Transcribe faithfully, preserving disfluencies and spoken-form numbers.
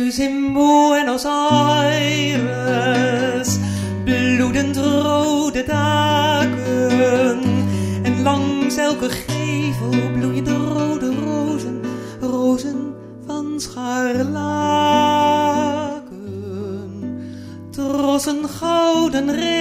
Dus in Buenos Aires bloedend rode daken, en langs elke gevel bloeien de rode rozen, rozen van scharlaken. Trossen gouden regen